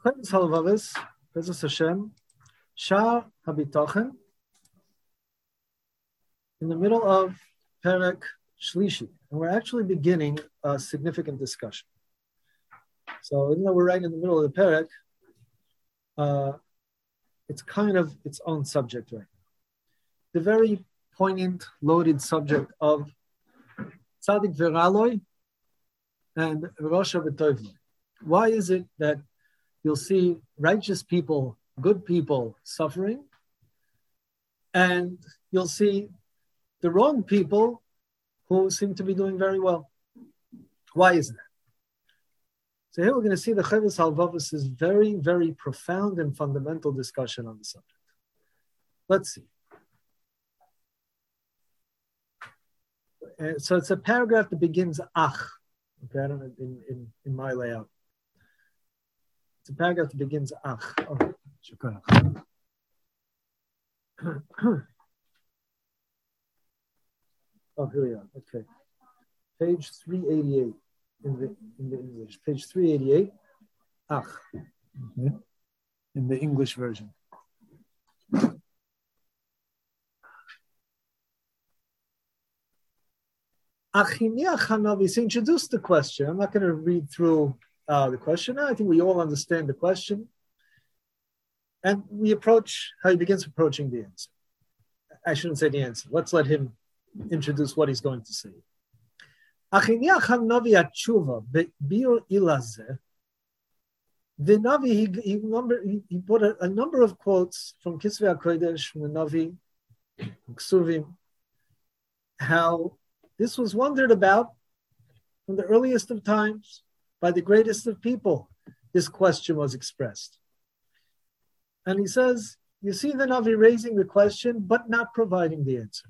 Clemens Halavavis, Bezos Hashem, Shah Habitochen, in the middle of Perek Shlishi, and we're actually beginning a significant discussion. So even though we're right in the middle of the Perek, it's kind of its own subject right now. The very poignant, loaded subject of Tzadik V'Raloi and Rosha V'Tovloi. Why is it that you'll see righteous people, good people suffering, and you'll see the wrong people who seem to be doing very well? Why is that? So here we're going to see the Chovos Halevavos' very, very profound and fundamental discussion on the subject. Let's see. So it's a paragraph that begins Ach. Okay, I don't know in my layout. It's a paragraph that begins Ach. Oh, oh, here we are. Okay, page 388 in the English. Page 388. Ach. Okay. In the English version. Achiniach Hanavi introduced the question. I'm not going to read through the question. I think we all understand the question. And we approach how he begins approaching the answer. I shouldn't say the answer. Let's let him introduce what he's going to say. Achiniach Hanavi Atshuva Be'bir Ilazeh. The Navi, he put a number of quotes from Kisvei HaKodesh, from the Navi, Ksuvim, how this was wondered about from the earliest of times by the greatest of people. This question was expressed. And he says, you see the Navi raising the question, but not providing the answer.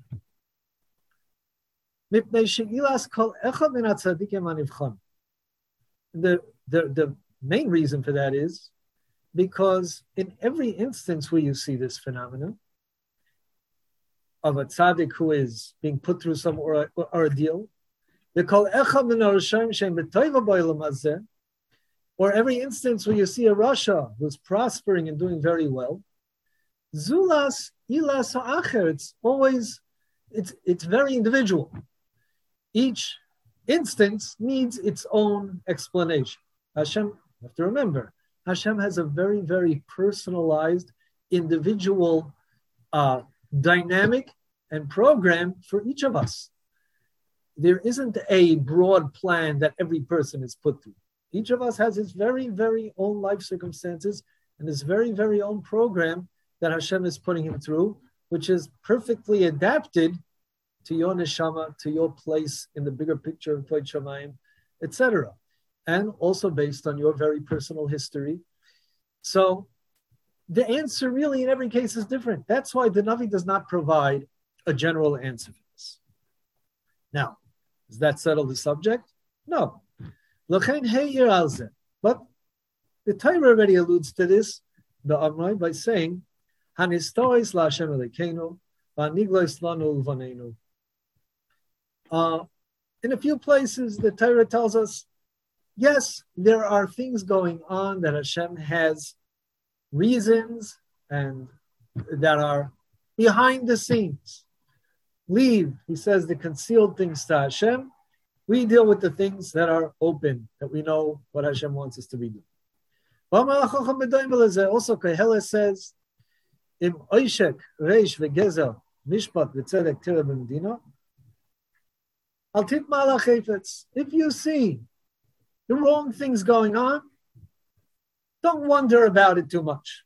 The main reason for that is because in every instance where you see this phenomenon of a tzaddik who is being put through some ordeal, or every instance where you see a Rasha who's prospering and doing very well, zulas ilas ha'acher, it's very individual. Each instance needs its own explanation. Hashem, you have to remember, Hashem has a very, very personalized, individual dynamic and program for each of us. There isn't a broad plan that every person is put through. Each of us has his very, very own life circumstances and his very, very own program that Hashem is putting him through, which is perfectly adapted to your neshama, to your place in the bigger picture of Kvod Shamayim, etc. And also based on your very personal history. So the answer really in every case is different. That's why the Navi does not provide a general answer for this. Now, does that settle the subject? No. But the Torah already alludes to this, the Amrai, by saying, Hanistois la Hashem Elokeinu, v'aniglois lanu uvaneinu. In a few places, the Torah tells us, yes, there are things going on that Hashem has reasons and that are behind the scenes. Leave, he says, the concealed things to Hashem. We deal with the things that are open, that we know what Hashem wants us to be doing. Also, Koheles says, Im oishek reish vegezel mishpat v'tzedek tira b'medina, al tit malach chayfetz. If you see the wrong things going on, don't wonder about it too much.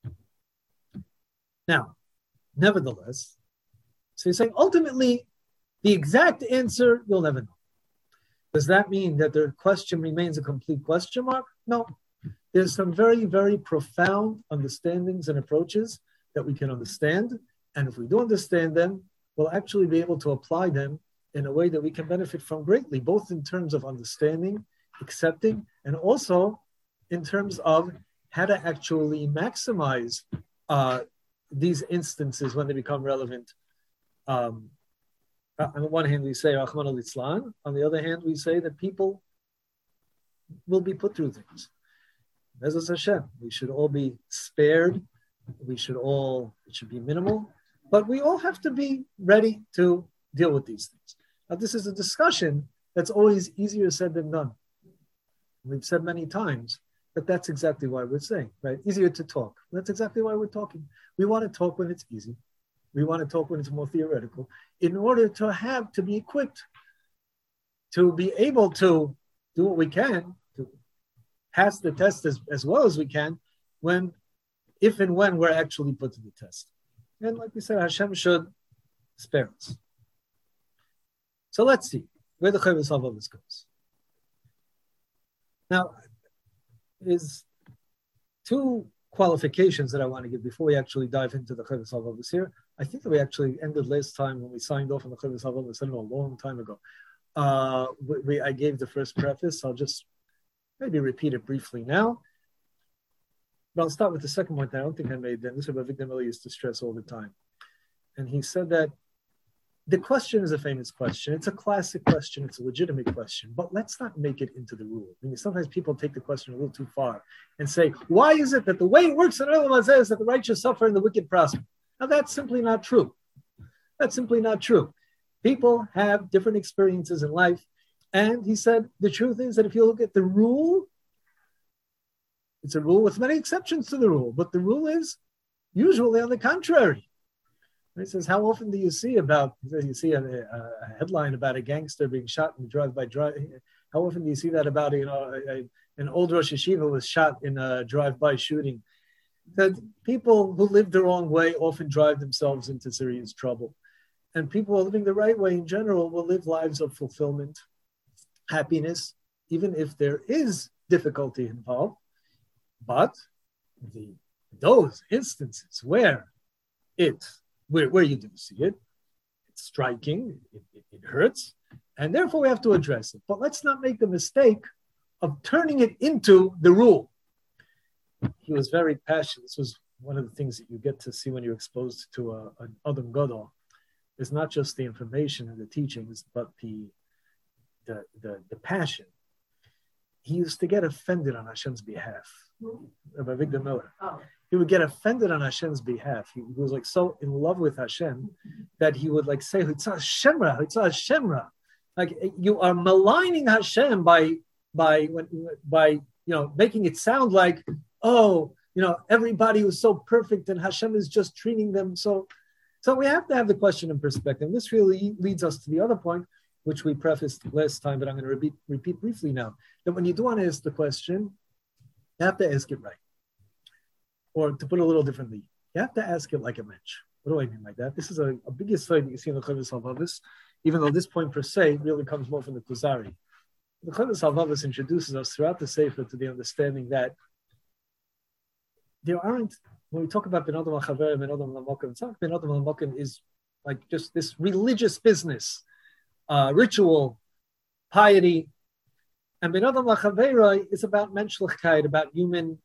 Now, nevertheless, so he's saying ultimately, the exact answer you'll never know. Does that mean that the question remains a complete question mark? No. There's some very, very profound understandings and approaches that we can understand. And if we do understand them, we'll actually be able to apply them in a way that we can benefit from greatly, both in terms of understanding, accepting, and also in terms of how to actually maximize these instances when they become relevant. On the one hand, we say Rahman al-Islam. On the other hand, we say that people will be put through things. Bezos Hashem, we should all be spared. It should be minimal, but we all have to be ready to deal with these things. Now, this is a discussion that's always easier said than done. We've said many times that that's exactly why we're saying, right? Easier to talk. That's exactly why we're talking. We want to talk when it's easy. We want to talk when it's more theoretical in order to be equipped to be able to do what we can to pass the test as well as we can if and when we're actually put to the test. And like we said, Hashem should spare us. So let's see where the Chovos HaLevavos goes. Now, there's two qualifications that I want to give before we actually dive into the Chovos HaLevavos here. I think that we actually ended last time when we signed off on the Chovos HaLevavos, I don't know, a long time ago. I gave the first preface. I'll just maybe repeat it briefly now. But I'll start with the second point that I don't think I made then. This is what Victor Miller used to stress all the time. And he said that the question is a famous question. It's a classic question. It's a legitimate question. But let's not make it into the rule. I mean, sometimes people take the question a little too far and say, why is it that the way it works in Olam Hazeh is that the righteous suffer and the wicked prosper? Now, that's simply not true. That's simply not true. People have different experiences in life. And he said, the truth is that if you look at the rule, it's a rule with many exceptions to the rule, but the rule is usually on the contrary. He says, how often do you see a headline about a gangster being shot in drive-by drive? How often do you see that about, an old Rosh Yeshiva was shot in a drive-by shooting? That people who live the wrong way often drive themselves into serious trouble. And people who are living the right way in general will live lives of fulfillment, happiness, even if there is difficulty involved. But those instances where you do see it, it's striking, it hurts, and therefore we have to address it. But let's not make the mistake of turning it into the rule. He was very passionate. This was one of the things that you get to see when you're exposed to an Adam Gadol. It's not just the information and the teachings, but the passion. He used to get offended on Hashem's behalf. Rabbi Victor Miller. Oh. He would get offended on Hashem's behalf. He was like so in love with Hashem that he would like say, "Hitzah Shemra, Hitzah Shemra." Like you are maligning Hashem by making it sound like, everybody was so perfect and Hashem is just treating them so. So we have to have the question in perspective. This really leads us to the other point, which we prefaced last time, but I'm going to repeat briefly now. That when you do want to ask the question, you have to ask it right. Or to put it a little differently, you have to ask it like a mensch. What do I mean by that? This is a biggest side that you see in the Chovos HaLevavos, even though this point per se really comes more from the Kuzari. The Chovos HaLevavos introduces us throughout the Sefer to the understanding that there aren't, when we talk about Ben Adam HaChaver and Ben Adam HaMokim, it's not Ben Adam HaMokim is like just this religious business, ritual, piety. And Ben Adam LaChavera is about menschlichkeit, about human,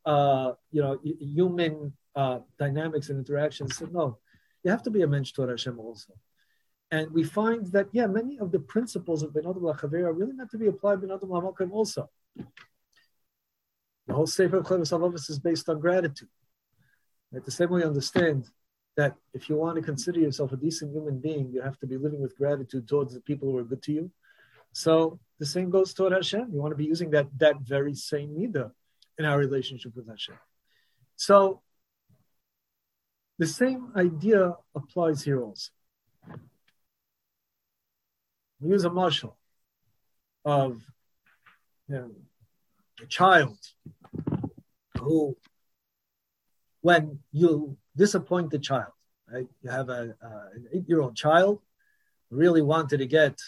dynamics and interactions. So no, you have to be a mensch toward Hashem also. And we find that, many of the principles of Ben Adam LaChavera are really meant to be applied Ben Adam LaMokim also. The whole Sefer of Chovos HaLevavos is based on gratitude. At the same way, you understand that if you want to consider yourself a decent human being, you have to be living with gratitude towards the people who are good to you. So the same goes toward Hashem. You want to be using that very same midah in our relationship with Hashem. So the same idea applies here also. We use a mashal of a child who, when you disappoint the child, right? You have an 8-year-old child who really wanted to get,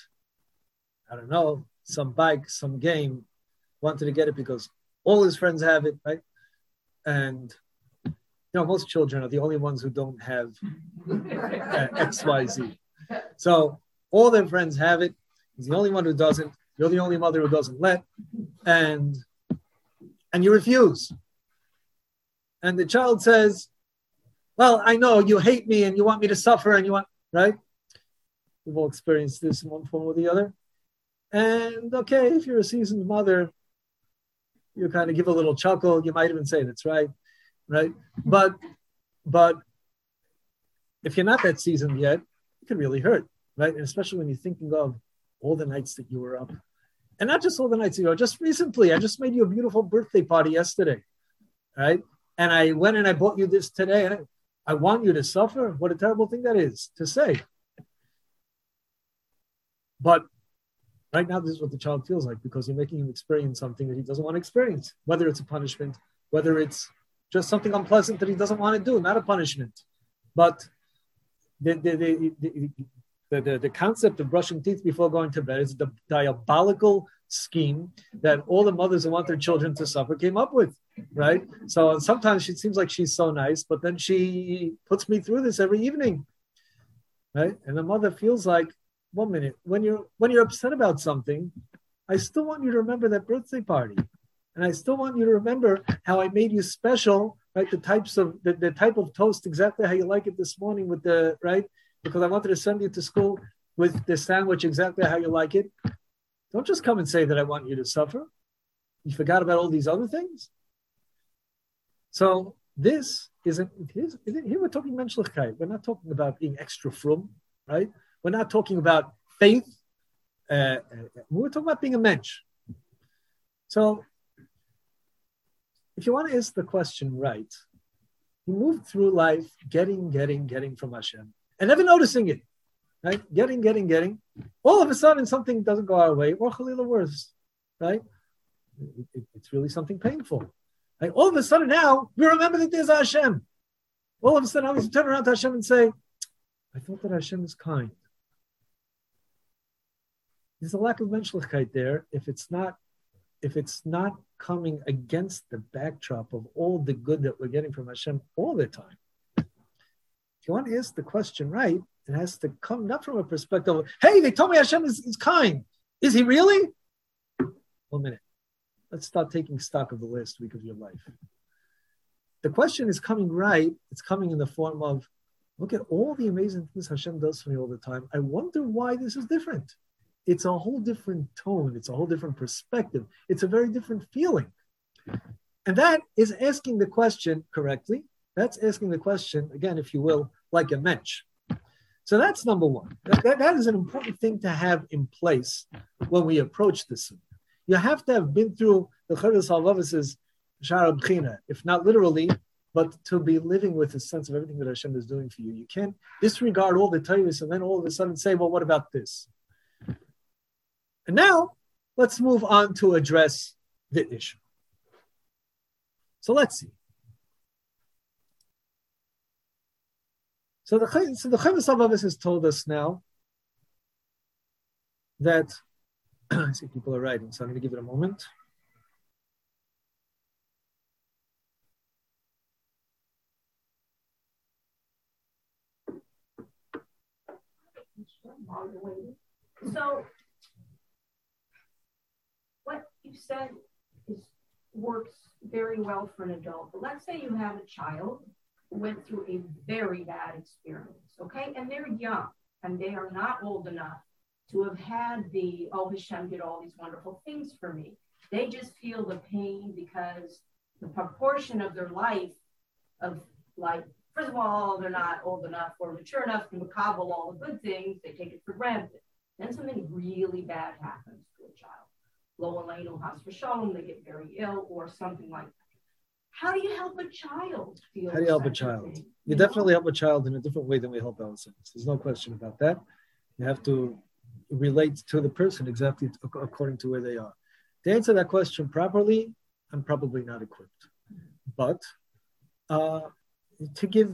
some bike, some game, wanted to get it because all his friends have it, right? And, most children are the only ones who don't have X, Y, Z. So all their friends have it. He's the only one who doesn't. You're the only mother who doesn't let. And you refuse. And the child says, well, I know you hate me and you want me to suffer and you want, right? We've all experienced this in one form or the other. And okay, if you're a seasoned mother, you kind of give a little chuckle. You might even say that's right, right? But if you're not that seasoned yet, it can really hurt, right? And especially when you're thinking of all the nights that you were up. And not just all the nights, just recently, I just made you a beautiful birthday party yesterday, right? And I went and I bought you this today. And I want you to suffer. What a terrible thing that is to say. But right now, this is what the child feels like because you're making him experience something that he doesn't want to experience, whether it's a punishment, whether it's just something unpleasant that he doesn't want to do, not a punishment. But the concept of brushing teeth before going to bed is the diabolical scheme that all the mothers who want their children to suffer came up with, right? So sometimes it seems like she's so nice, but then she puts me through this every evening, right? And the mother feels like, 1 minute, when you're upset about something, I still want you to remember that birthday party, and I still want you to remember how I made you special, right? The type of toast exactly how you like it this morning with the right, because I wanted to send you to school with the sandwich exactly how you like it. Don't just come and say that I want you to suffer. You forgot about all these other things. So this isn't here. We're talking menschlichkeit. We're not talking about being extra frum, right? We're not talking about faith. We're talking about being a mensch. So if you want to ask the question right, you move through life getting from Hashem and never noticing it, right? Getting. All of a sudden, something doesn't go our way, or Chalila worse, right? It's really something painful. Like all of a sudden now, we remember that there's Hashem. All of a sudden, I was turn around to Hashem and say, I thought that Hashem is kind. There's a lack of menschlichkeit there if it's not coming against the backdrop of all the good that we're getting from Hashem all the time. If you want to ask the question right, it has to come not from a perspective of, hey, they told me Hashem is kind. Is he really? 1 minute. Let's start taking stock of the last week of your life. The question is coming right. It's coming in the form of, look at all the amazing things Hashem does for me all the time. I wonder why this is different. It's a whole different tone. It's a whole different perspective. It's a very different feeling. And that is asking the question correctly. That's asking the question, again, if you will, like a mensch. So that's number one. That is an important thing to have in place when we approach this. You have to have been through the Cheres HaLevavos' Shara B'china, if not literally, but to be living with a sense of everything that Hashem is doing for you. You can't disregard all the Torahs and then all of a sudden say, well, what about this? And now, let's move on to address the issue. So let's see. So the Cheres HaLevavos has told us now that, I see people are writing, so I'm going to give it a moment. So, what you said works very well for an adult. But let's say you have a child who went through a very bad experience, okay? And they're young, and they are not old enough to have had Hashem did all these wonderful things for me. They just feel the pain because the proportion of their life first of all, they're not old enough or mature enough to makabel all the good things. They take it for granted. Then something really bad happens to a child. Lo aleinu, has v'shalom, they get very ill or something like that. How do you help a child feel? How do you help a child? You definitely help a child in a different way than we help ourselves. There's no question about that. You have to relate to the person exactly according to where they are. To answer that question properly, I'm probably not equipped. But to give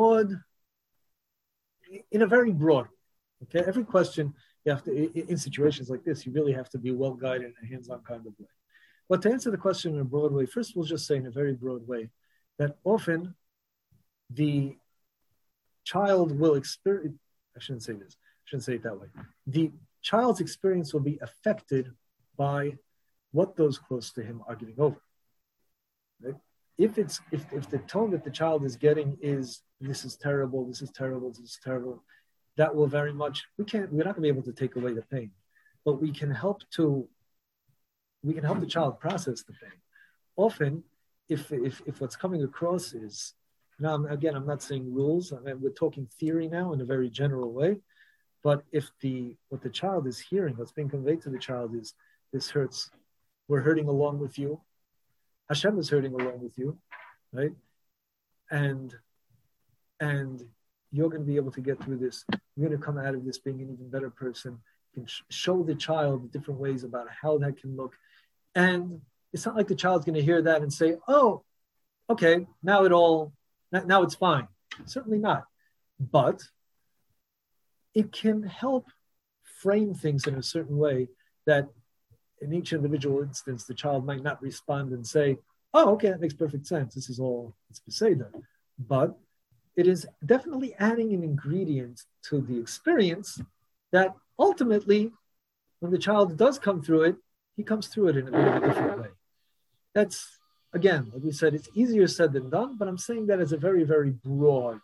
in a very broad, okay? Every question, you have to, in situations like this, you really have to be well-guided in a hands-on kind of way. But to answer the question in a broad way, first we'll just say in a very broad way that often the child will experience, I shouldn't say it that way. The child's experience will be affected by what those close to him are giving over. Right? If the tone that the child is getting is this is terrible, that will very much we're not going to be able to take away the pain, but we can help the child process the pain. often, if what's coming across is, now again, I'm not saying rules. I mean, we're talking theory now in a very general way. But if what the child is hearing, what's being conveyed to the child is, this hurts, we're hurting along with you, Hashem is hurting along with you, right? And you're going to be able to get through this. You're going to come out of this being an even better person. You can show the child different ways about how that can look. And it's not like the child's going to hear that and say, oh, okay, now it's fine. Certainly not. But it can help frame things in a certain way that in each individual instance, the child might not respond and say, oh, okay, that makes perfect sense. This is all, it's Beseda. But it is definitely adding an ingredient to the experience that ultimately, when the child does come through it, he comes through it in a bit of a different way. That's, again, like we said, it's easier said than done, but I'm saying that as a very, very broad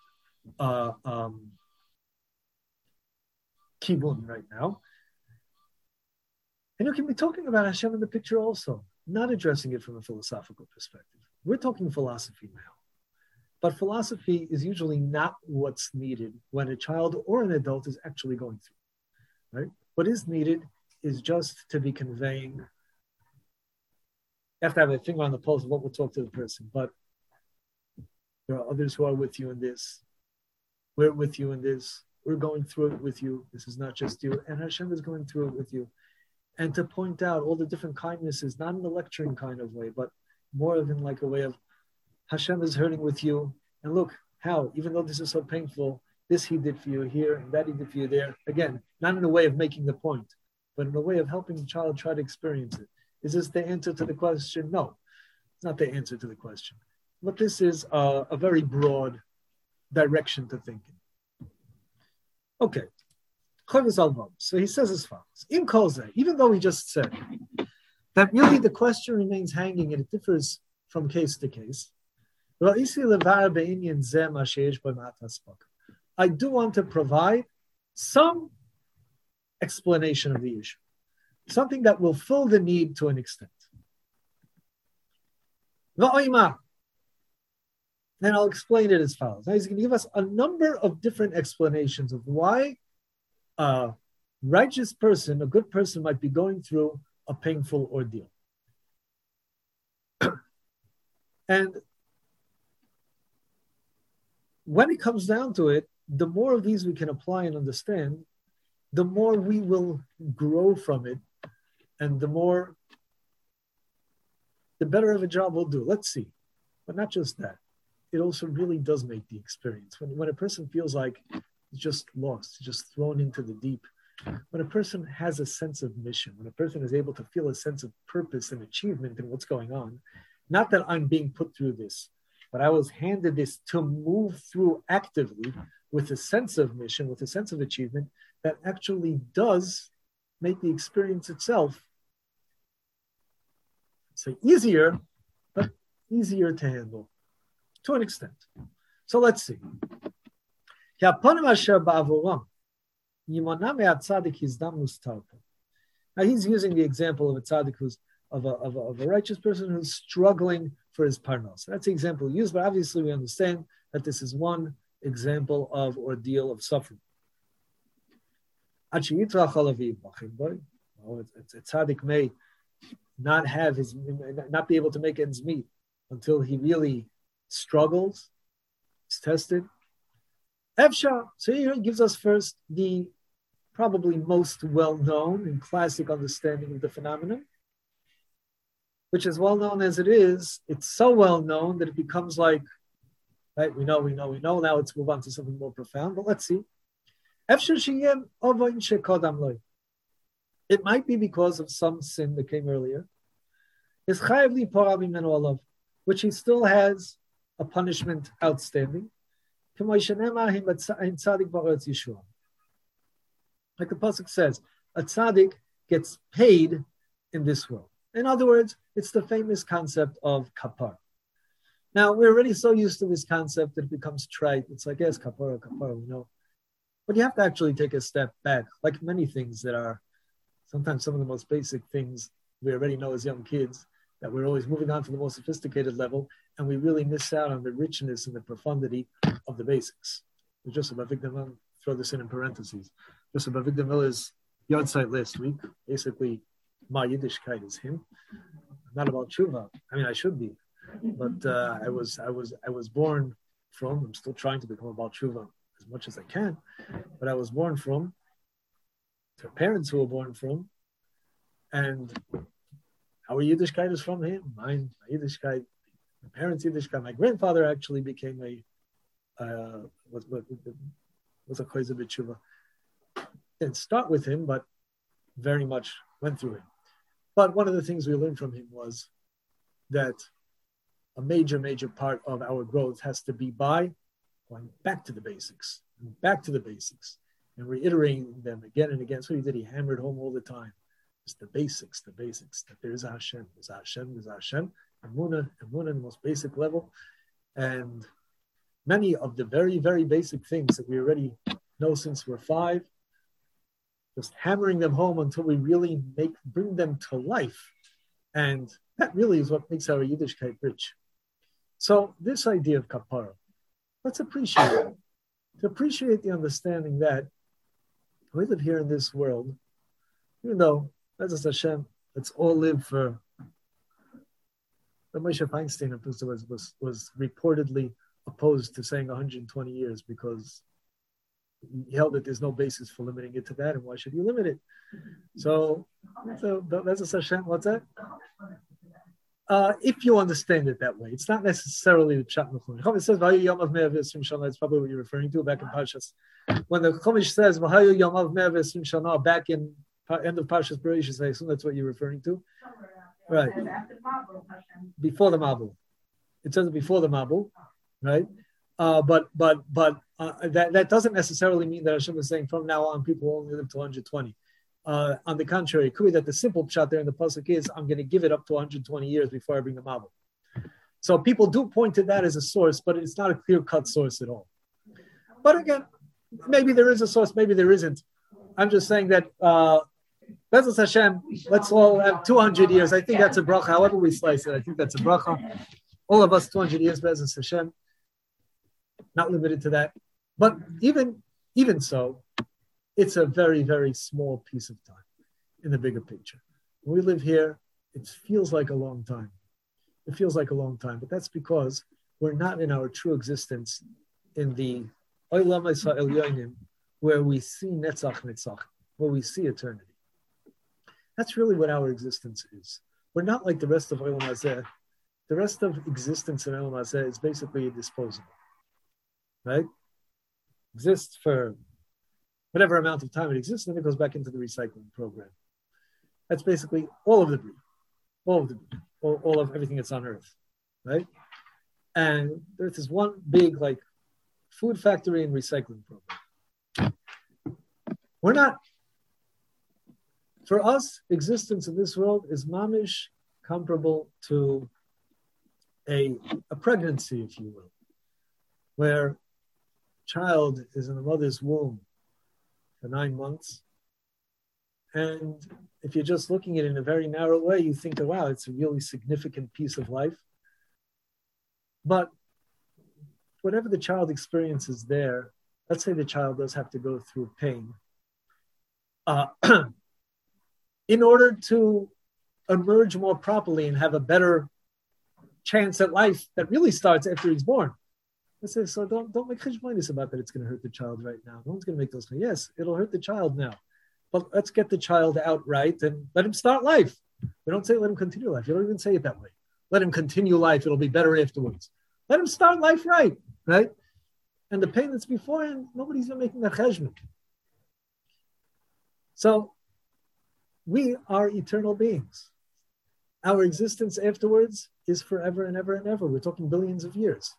kibun right now. And you can be talking about Hashem in the picture also, not addressing it from a philosophical perspective. We're talking philosophy now. But philosophy is usually not what's needed when a child or an adult is actually going through, right? What is needed is just to be conveying. You have to have a finger on the pulse of what will talk to the person, but there are others who are with you in this. We're with you in this. We're going through it with you. This is not just you. And Hashem is going through it with you. And to point out all the different kindnesses, not in a lecturing kind of way, but more of in like a way of Hashem is hurting with you. And look how, even though this is so painful, this he did for you here and that he did for you there. Again, not in a way of making the point, but in a way of helping the child try to experience it. Is this the answer to the question? No, it's not the answer to the question. But this is a very broad direction to thinking. Okay. So he says as follows. In Kolze, even though we just said that really the question remains hanging and it differs from case to case, I do want to provide some explanation of the issue, something that will fill the need to an extent. Then I'll explain it as follows. Now he's going to give us a number of different explanations of why a righteous person, a good person, might be going through a painful ordeal. And when it comes down to it, the more of these we can apply and understand, the more we will grow from it, and the better of a job we'll do. Let's see. But not just that. It also really does make the experience. When a person feels like he's just lost, just thrown into the deep, when a person has a sense of mission, when a person is able to feel a sense of purpose and achievement in what's going on, not that I'm being put through this, but I was handed this to move through actively with a sense of mission, with a sense of achievement, that actually does make the experience itself, say, easier, but easier to handle to an extent. So let's see. Now he's using the example of a tzaddik who's of a righteous person who's struggling for his parnos. That's the example we use, but obviously we understand that this is one example of ordeal of suffering. A tzaddik may not be able to make ends meet until he really struggles, is tested. Efsha, so here he gives us first the probably most well-known and classic understanding of the phenomenon, which is well-known as it is. It's so well-known that it becomes like, right, we know. Now let's move on to something more profound, but let's see. It might be because of some sin that came earlier, which he still has a punishment outstanding. Like the pasuk says, a tzaddik gets paid in this world. In other words, it's the famous concept of kapar. Now, we're already so used to this concept that it becomes trite. It's like, yes, kapara, we know. But you have to actually take a step back, like many things that are sometimes some of the most basic things we already know as young kids. that we're always moving on to the more sophisticated level, and we really miss out on the richness and the profundity of the basics. Joseph Avigdor, throw this in parentheses. Joseph Avigdor Miller's yard site last week, basically, my Yiddishkeit is him. I'm not about tshuva. I mean, I should be, but I was born from. I'm still trying to become about tshuva as much as I can, but I was born from. To parents who were born from, and our Yiddishkeit is from him. My Yiddishkeit, my parents' Yiddishkeit. My grandfather actually became was a Chayzer b'tshuva. Didn't start with him, but very much went through him. But one of the things we learned from him was that a major part of our growth has to be by going back to the basics, and reiterating them again and again. So he did. He hammered home all the time. It's the basics, that there is a Hashem, there's a Hashem, Emunah, the most basic level. And many of the very, very basic things that we already know since we're 5, just hammering them home until we really bring them to life. And that really is what makes our Yiddishkeit rich. So this idea of kapara, let's appreciate it. To appreciate the understanding that we live here in this world, even though, as Hashem, let's all live for. Moshe Feinstein was reportedly opposed to saying 120 years because he held that there's no basis for limiting it to that, and why should you limit it? So that's Hashem. What's that? If you understand it that way, it's not necessarily the Pshat Mechum. It says V'hayu Yom of 120 Shana. It's probably what you're referring to back in Parshas. When the Chumash says V'hayu Yom of 120 Shana back in end of Parshas Bereshis, I assume that's what you're referring to, right? Before the Mabul, it says before the Mabul, right? But that doesn't necessarily mean that Hashem is saying from now on people will only live to 120. On the contrary, it could be that the simple pshat there in the pasuk is, I'm going to give it up to 120 years before I bring the Mabul. So people do point to that as a source, but it's not a clear-cut source at all. But again, maybe there is a source, maybe there isn't. I'm just saying that Bezos Hashem, let's all have 200 years. I think that's a bracha. However we slice it, I think that's a bracha. All of us 200 years, Bezos Hashem. Not limited to that. But even so, it's a very, very small piece of time in the bigger picture. When we live here, it feels like a long time. It feels like a long time, but that's because we're not in our true existence in the Olam Elyonim, where we see Netzach, where we see eternity. That's really what our existence is. We're not like the rest of Olam Hazeh. The rest of existence in Olam Hazeh is basically disposable, right? Exists for whatever amount of time it exists, and then it goes back into the recycling program. That's basically all of the breed, all of everything that's on Earth, right? And Earth is one big food factory and recycling program. We're not. For us, existence in this world is mamish comparable to a pregnancy, if you will, where child is in the mother's womb for 9 months. And if you're just looking at it in a very narrow way, you think, that, wow, it's a really significant piece of life. But whatever the child experiences there, let's say the child does have to go through pain. In order to emerge more properly and have a better chance at life that really starts after he's born. I say, so don't make cheshbonis about that it's going to hurt the child right now. No one's going to make those claims. Yes, it'll hurt the child now. But let's get the child out right and let him start life. We don't say let him continue life. You don't even say it that way. Let him continue life. It'll be better afterwards. Let him start life right? And the pain that's beforehand, nobody's even making that cheshbon. So we are eternal beings. Our existence afterwards is forever and ever and ever. We're talking billions of years.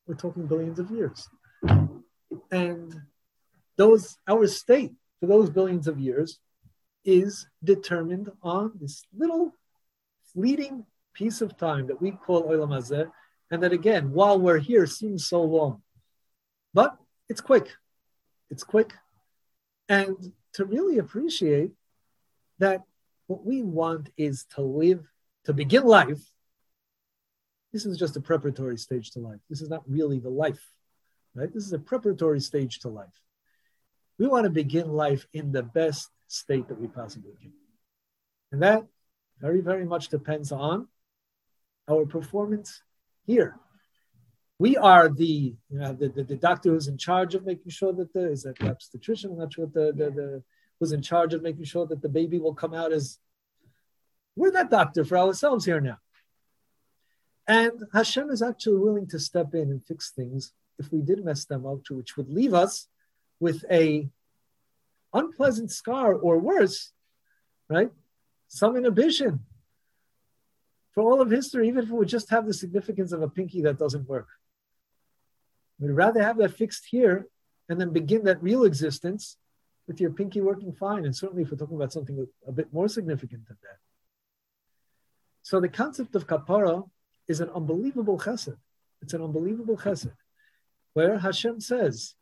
And our state for those billions of years is determined on this little fleeting piece of time that we call Olam Hazeh, and that again, while we're here, seems so long. But it's quick. And to really appreciate that what we want is to live to begin life, this is just a preparatory stage to life. This is not really the life, right? This is a preparatory stage to life. We want to begin life in the best state that we possibly can. And that very, very much depends on our performance here. We are the doctor who's in charge of making sure that is that the obstetrician, I'm not sure what who's in charge of making sure that the baby will come out as, we're that doctor for ourselves here now. And Hashem is actually willing to step in and fix things if we did mess them up, which would leave us with a unpleasant scar or worse, right? Some inhibition for all of history, even if it would just have the significance of a pinky that doesn't work. We'd rather have that fixed here and then begin that real existence with your pinky working fine. And certainly if we're talking about something a bit more significant than that. So the concept of kapara is an unbelievable chesed. It's an unbelievable chesed where Hashem says,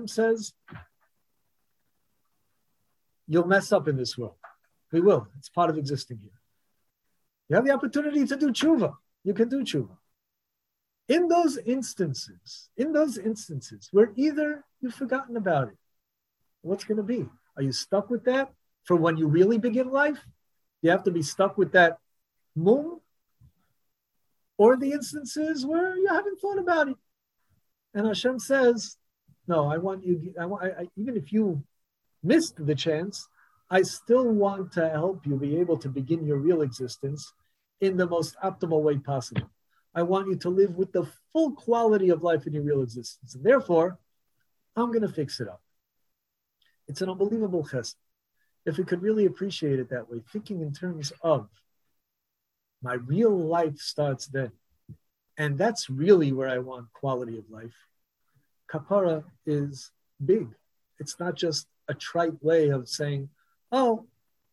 you'll mess up in this world. We will. It's part of existing here. You have the opportunity to do tshuva. You can do tshuva. In those instances where either you've forgotten about it, what's going to be? Are you stuck with that for when you really begin life? You have to be stuck with that mum, or the instances where you haven't thought about it. And Hashem says, no, I want you, even if you missed the chance, I still want to help you be able to begin your real existence in the most optimal way possible. I want you to live with the full quality of life in your real existence. And therefore, I'm going to fix it up. It's an unbelievable chesed. If we could really appreciate it that way, thinking in terms of my real life starts then. And that's really where I want quality of life. Kapara is big. It's not just a trite way of saying, oh.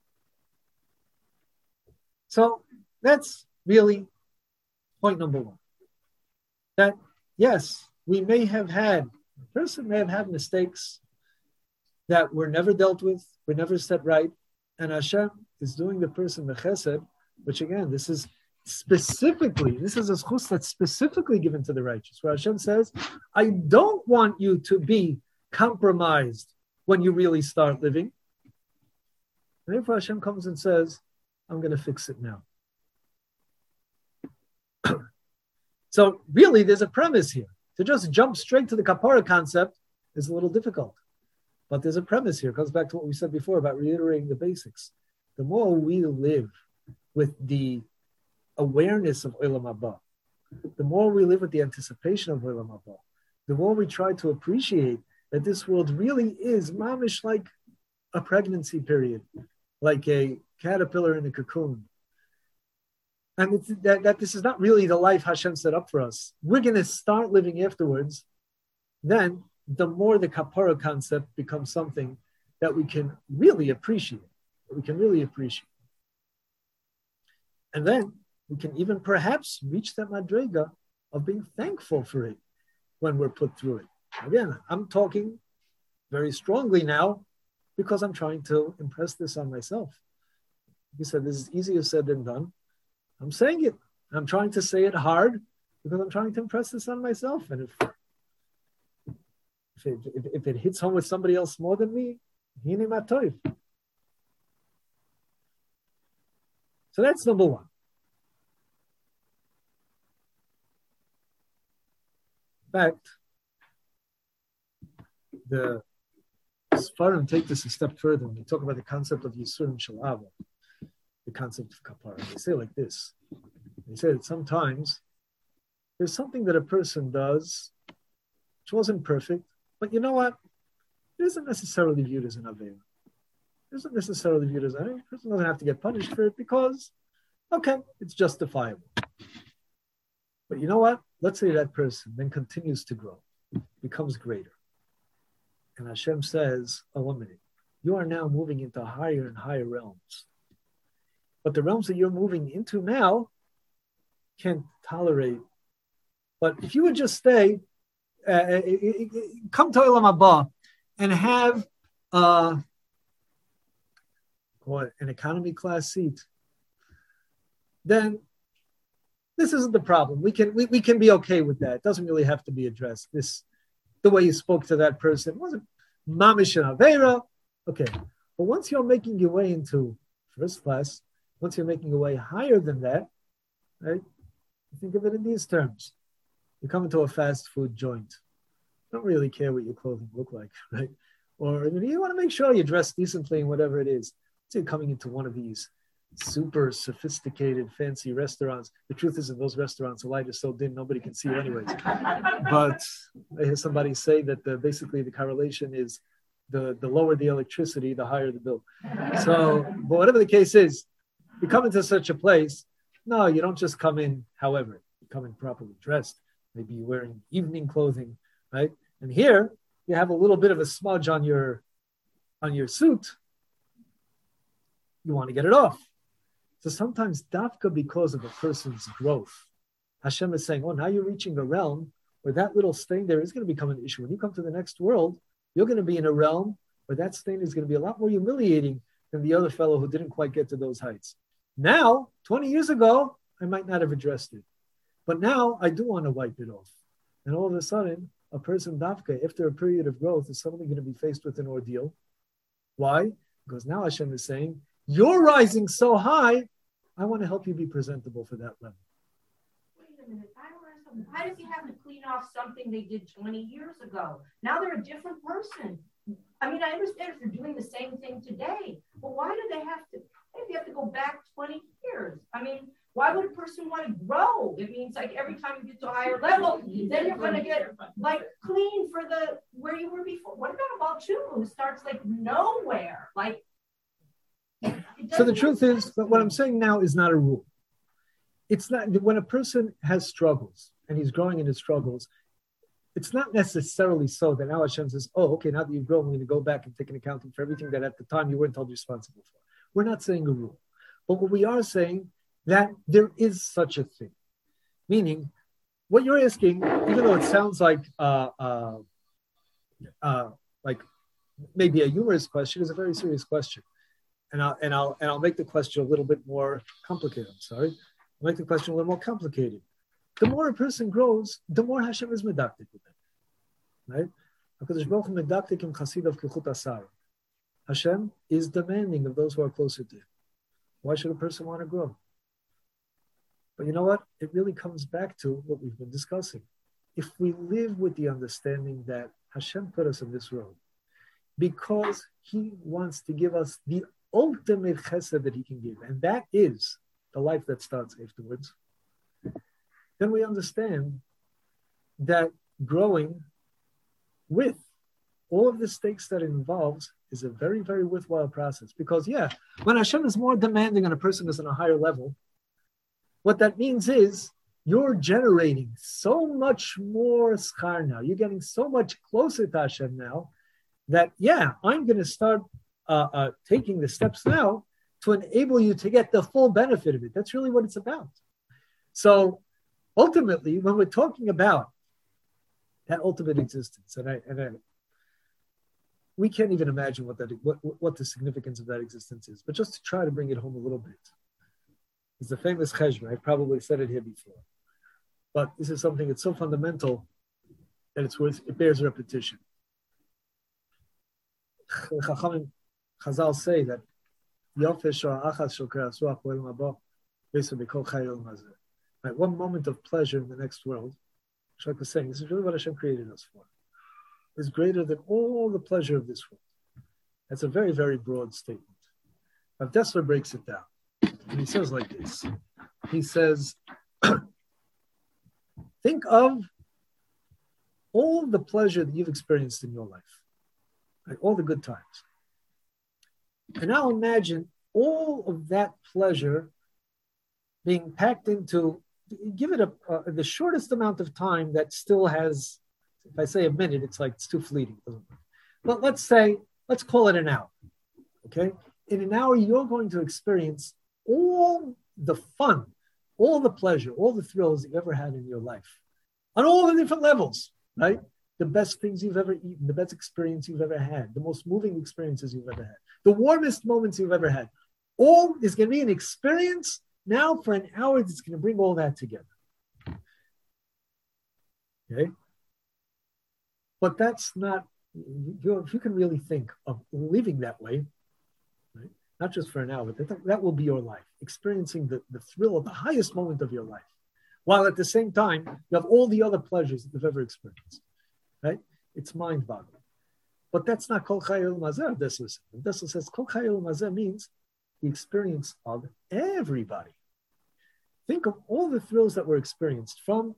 So that's really point number one. That, yes, a person may have had mistakes that were never dealt with, were never set right. And Hashem is doing the person the chesed, which again, this is a schus that's specifically given to the righteous, where Hashem says, I don't want you to be compromised when you really start living. And therefore Hashem comes and says, I'm going to fix it now. So really, there's a premise here. To just jump straight to the kapara concept is a little difficult. But there's a premise here. It comes back to what we said before about reiterating the basics. The more we live with the awareness of Olam Haba, the more we live with the anticipation of Olam Haba, the more we try to appreciate that this world really is mamish like a pregnancy period, like a caterpillar in a cocoon. And it's that this is not really the life Hashem set up for us. We're going to start living afterwards. Then the more the kapara concept becomes something that we can really appreciate. And then we can even perhaps reach that madrega of being thankful for it when we're put through it. Again, I'm talking very strongly now because I'm trying to impress this on myself. He said, this is easier said than done. I'm saying it. I'm trying to say it hard because I'm trying to impress this on myself. And if it hits home with somebody else more than me, hine matoiv. So that's number one. In fact, the Sfarim take this a step further when they talk about the concept of Yisurim Shalava, the concept of kapara. They say like this. They say that sometimes there's something that a person does which wasn't perfect, but you know what? It isn't necessarily viewed as an Aveira. It isn't necessarily viewed as a person doesn't have to get punished for it because, okay, it's justifiable. But you know what? Let's say that person then continues to grow, becomes greater. And Hashem says, eliminate. You are now moving into higher and higher realms. But the realms that you're moving into now can't tolerate. But if you would just stay, come to Olam Haba and have an economy class seat, then this isn't the problem. We can be okay with that. It doesn't really have to be addressed. The way you spoke to that person wasn't mamish and avera. Okay. But once you're making your way into first class, once you're making your way higher than that, right? Think of it in these terms. You come into a fast food joint. Don't really care what your clothing look like, right? Or you want to make sure you dress decently and whatever it is. So you're coming into one of these super sophisticated, fancy restaurants. The truth is, in those restaurants, the light is so dim, nobody can see you anyways. But I hear somebody say that basically the correlation is the lower the electricity, the higher the bill. So, but whatever the case is, you come into such a place, no, you don't just come in however. You come in properly dressed. Maybe you're wearing evening clothing, right? And here, you have a little bit of a smudge on your suit. You want to get it off. So sometimes dafka because of a person's growth, Hashem is saying, oh, now you're reaching a realm where that little stain there is going to become an issue. When you come to the next world, you're going to be in a realm where that stain is going to be a lot more humiliating than the other fellow who didn't quite get to those heights. Now, 20 years ago, I might not have addressed it. But now I do want to wipe it off. And all of a sudden, a person dafka, after a period of growth, is suddenly going to be faced with an ordeal. Why? Because now Hashem is saying, you're rising so high, I want to help you be presentable for that level. Wait a minute, I don't understand. Why does he have to clean off something they did 20 years ago? Now they're a different person. I mean, I understand if they're doing the same thing today, but why do they have to? Maybe you have to go back 20 years. I mean, why would a person want to grow? It means like every time you get to a higher level, then you're going to get like clean for the where you were before. What about Balchuva who starts like nowhere? Like, so the truth is that what I'm saying now is not a rule. It's not when a person has struggles and he's growing in his struggles, it's not necessarily so that now Hashem says, oh, okay, now that you've grown, we're going to go back and take an accounting for everything that at the time you weren't held responsible for. We're not saying a rule. But what we are saying that there is such a thing. Meaning, what you're asking, even though it sounds like maybe a humorous question, is a very serious question. And I'll make the question a little bit more complicated. I'll make the question a little more complicated. The more a person grows, the more Hashem is medactic with them. Right? Hashem is demanding of those who are closer to him. Why should a person want to grow? But you know what? It really comes back to what we've been discussing. If we live with the understanding that Hashem put us in this world because he wants to give us the ultimate chesed that he can give, and that is the life that starts afterwards, then we understand that growing with all of the stakes that it involves is a very, very worthwhile process. Because, when Hashem is more demanding on a person who's on a higher level, what that means is you're generating so much more schar now. You're getting so much closer to Hashem now that, I'm going to start taking the steps now to enable you to get the full benefit of it. That's really what it's about. So ultimately, when we're talking about that ultimate existence, and we can't even imagine what the significance of that existence is, but just to try to bring it home a little bit. It's the famous cheshbon. I've probably said it here before. But this is something that's so fundamental that it bears repetition. Chazal say that right, one moment of pleasure in the next world, Shak was saying, this is really what Hashem created us for. It's greater than all the pleasure of this world. That's a very, very broad statement. Rav Dessler breaks it down. And he says like this. He says, think of all the pleasure that you've experienced in your life, right? All the good times. And now imagine all of that pleasure being packed into, give it the shortest amount of time that still has, if I say a minute, it's too fleeting. But let's call it an hour, okay? In an hour, you're going to experience all the fun, all the pleasure, all the thrills that you ever had in your life on all the different levels, right? The best things you've ever eaten, the best experience you've ever had, the most moving experiences you've ever had, the warmest moments you've ever had. All is going to be an experience now for an hour, it's going to bring all that together. Okay? But that's not, if you can really think of living that way, right? Not just for an hour, that will be your life, experiencing the thrill of the highest moment of your life, while at the same time, you have all the other pleasures that you've ever experienced, right? It's mind-boggling. But that's not Kol Chai Olam Hazeh, Dessler says. Dessler says Kol Chai Olam Hazeh means the experience of everybody. Think of all the thrills that were experienced from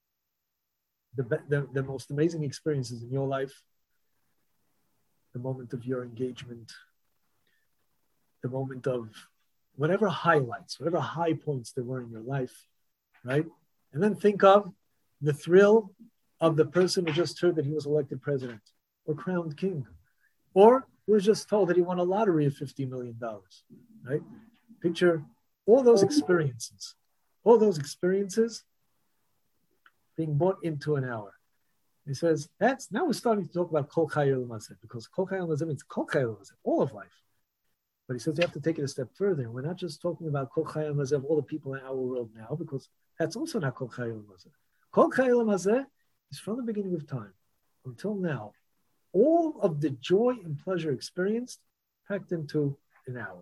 the most amazing experiences in your life, the moment of your engagement, the moment of whatever highlights, whatever high points there were in your life, right? And then think of the thrill of the person who just heard that he was elected president or crowned king, or who was just told that he won a lottery of $50 million, right? Picture all those experiences being brought into an hour. He says, now we're starting to talk about Kol Chai Olam Hazeh, because Kol Chai Olam Hazeh means Kol Chai Olam Hazeh, all of life. But he says you have to take it a step further. We're not just talking about Kol Chai Olam Hazeh of all the people in our world now, because that's also not Kol Chai Olam Hazeh. Kol Chai Olam Hazeh is from the beginning of time until now. All of the joy and pleasure experienced packed into an hour.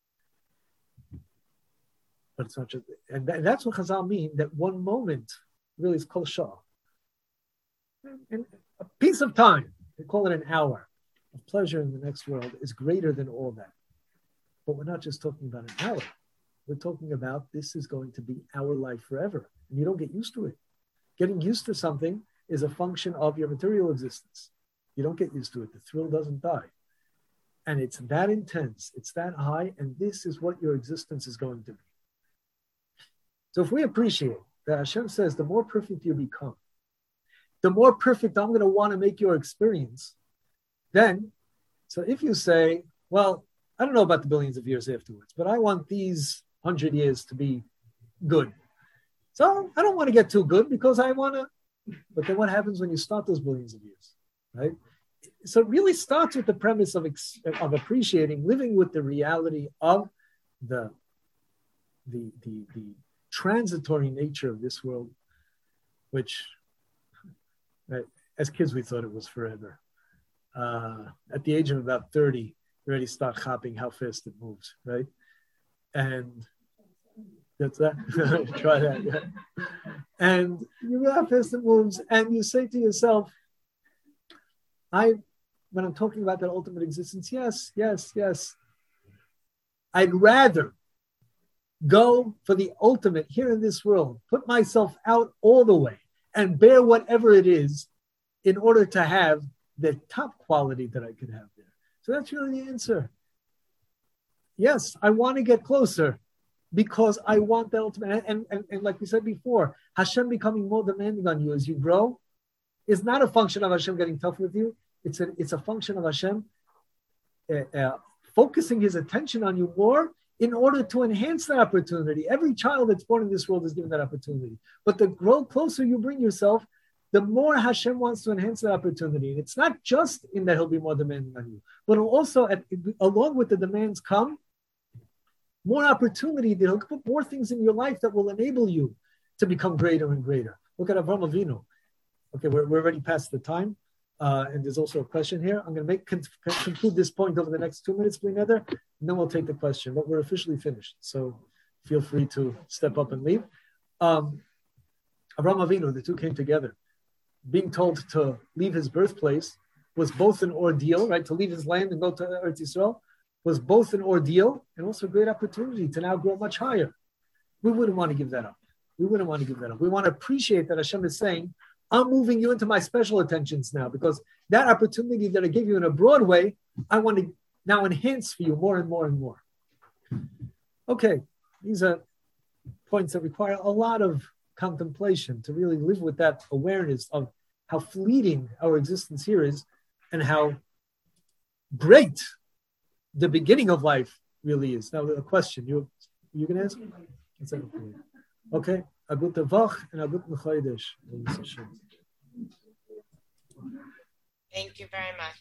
But it's not just, and that's what Chazal mean, that one moment really is Kol Shah. And a piece of time, they call it an hour of pleasure in the next world, is greater than all that. But we're not just talking about an hour. We're talking about this is going to be our life forever. And you don't get used to it. Getting used to something is a function of your material existence. You don't get used to it. The thrill doesn't die. And it's that intense, it's that high, and this is what your existence is going to be. So if we appreciate that Hashem says, the more perfect you become, the more perfect I'm going to want to make your experience, then, so if you say, well, I don't know about the billions of years afterwards, but I want these 100 years to be good. So I don't want to get too good because I want to, but then what happens when you start those billions of years, right? So it really starts with the premise of appreciating, living with the reality of the transitory nature of this world, which, right, as kids we thought it was forever. At the age of about 30, you already start copying how fast it moves, right? And that's that. Try that. Yeah. And you know how fast it moves, and you say to yourself, when I'm talking about that ultimate existence, yes. I'd rather go for the ultimate here in this world, put myself out all the way and bear whatever it is in order to have the top quality that I could have there. So that's really the answer. Yes, I want to get closer because I want the ultimate. And like we said before, Hashem becoming more demanding on you as you grow is not a function of Hashem getting tough with you. It's a function of Hashem focusing his attention on you more in order to enhance that opportunity. Every child that's born in this world is given that opportunity. But the closer you bring yourself, the more Hashem wants to enhance that opportunity. And it's not just in that he'll be more demanding on you, but it'll also, along with the demands come, more opportunity that he'll put more things in your life that will enable you to become greater and greater. Look at Avraham Avinu. Okay, we're already past the time. And there's also a question here. I'm going to conclude this point over the next 2 minutes, Blineder, and then we'll take the question. But we're officially finished, so feel free to step up and leave. Avraham Avinu, the two came together. Being told to leave his birthplace was both an ordeal, right? To leave his land and go to Eretz Yisrael was both an ordeal and also a great opportunity to now grow much higher. We wouldn't want to give that up. We want to appreciate that Hashem is saying, I'm moving you into my special attentions now because that opportunity that I gave you in a broad way, I want to now enhance for you more and more and more. Okay, these are points that require a lot of contemplation to really live with that awareness of how fleeting our existence here is and how great the beginning of life really is. Now, a question. You can answer? Okay. A gute Woche and a guten Chodesh. Thank you very much.